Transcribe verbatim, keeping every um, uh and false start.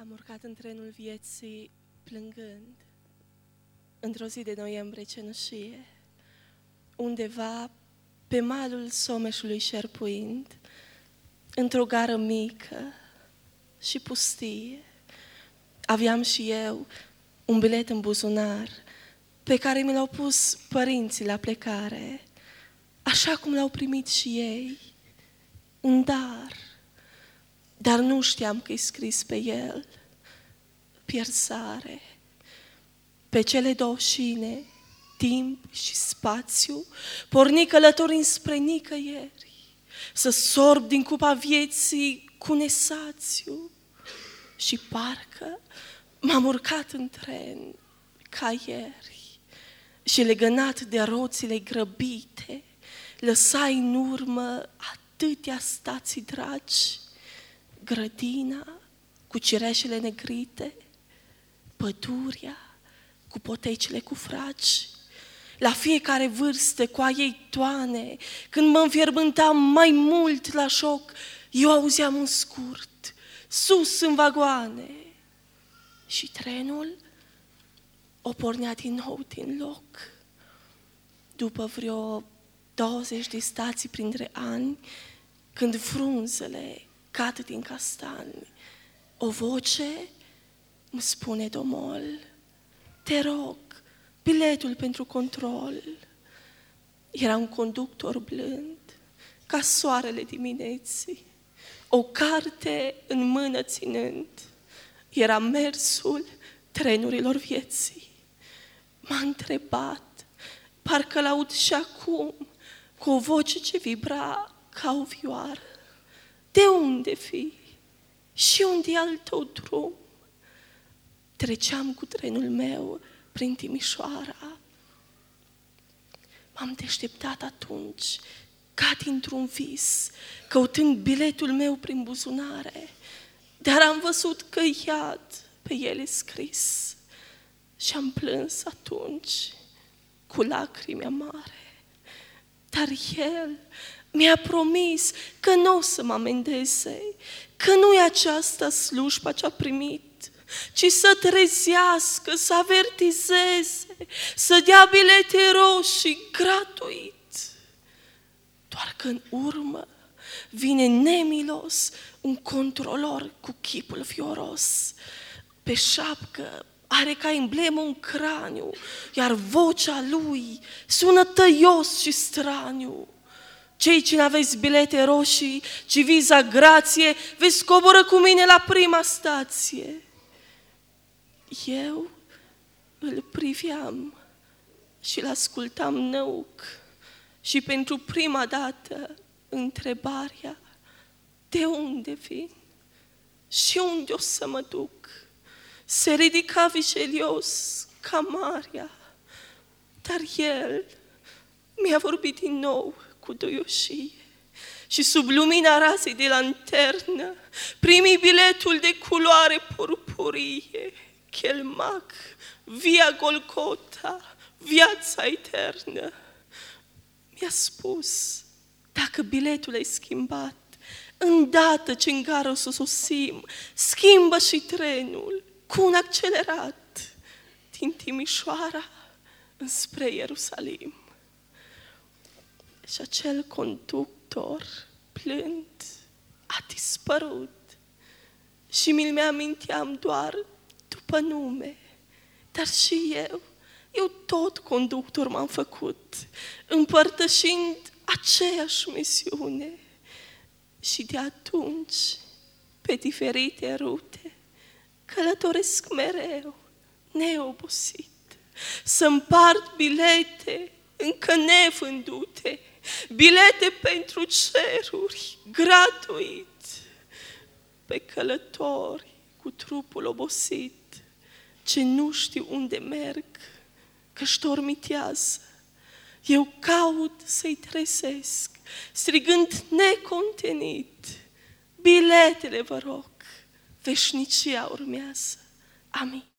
Am urcat în trenul vieții plângând, într-o zi de noiembrie cenușie, undeva pe malul Someșului șerpuind, într-o gară mică și pustie. Aveam și eu un bilet în buzunar pe care mi l-au pus părinții la plecare, așa cum l-au primit și ei, un dar. Dar nu știam că-i scris pe el pierzare. Pe cele două șine, timp și spațiu, porni călătorind spre nicăieri, să sorb din cupa vieții cu nesațiu. Și parcă m-am urcat în tren ca ieri și legănat de roțile grăbite, lăsai în urmă atâtea stații dragi, grădina cu cireșele negrite, pădurea cu potecile cu fragi. La fiecare vârstă, cu a ei toane, când mă înfierbântam mai mult la joc, eu auzeam un scurt, sus în vagoane. Și trenul o pornea din nou din loc. După vreo douăzeci de stații printre ani, când frunzele cad din castani, o voce îmi spune domol: te rog, biletul pentru control. Era un conductor blând, ca soarele dimineții, o carte în mână ținând. Era mersul trenurilor vieții. M-a întrebat, parcă l-aud și acum, cu o voce ce vibra ca o vioară: de unde fii și unde e al tău drum? Treceam cu trenul meu prin Timișoara. M-am deșteptat atunci, ca dintr-un vis, căutând biletul meu prin buzunare, dar am văzut că iad pe ele scris și am plâns atunci cu lacrimi amare. Dar el mi-a promis că nu o să mă amendeze, că nu e aceasta slujba ce-a primit, ci să trezească, să avertizeze, să dea bilete roșii gratuit. Doar că în urmă vine nemilos un controlor cu chipul fioros. Pe șapcă are ca emblemă un craniu, iar vocea lui sună tăios și straniu: cei ce n-aveți bilete roșii, ci viza grație, veți coboră cu mine la prima stație. Eu îl priveam și l-ascultam năuc și pentru prima dată întrebarea: de unde vin și unde o să mă duc, se ridica vișelios ca marea. Dar el mi-a vorbit din nou cu duioșie și sub lumina razei de lanternă primi biletul de culoare purpurie: Chelmac, via Golgota, viața eternă. Mi-a spus: dacă biletul ai schimbat, îndată ce în gară o să sosim, schimbă și trenul cu un accelerat din Timișoara înspre Ierusalim. Și acel conductor plând a dispărut și mi-l aminteam doar după nume. Dar și eu, eu tot conductor m-am făcut, împărtășind aceeași misiune. Și de atunci, pe diferite rute, călătoresc mereu, neobosit, să împart bilete încă nevândute, bilete pentru ceruri, gratuit, pe călători cu trupul obosit, ce nu știu unde merg, că-și dormitează. Eu caut să-i trezesc, strigând necontenit: biletele, vă rog, veșnicia urmează. Amin.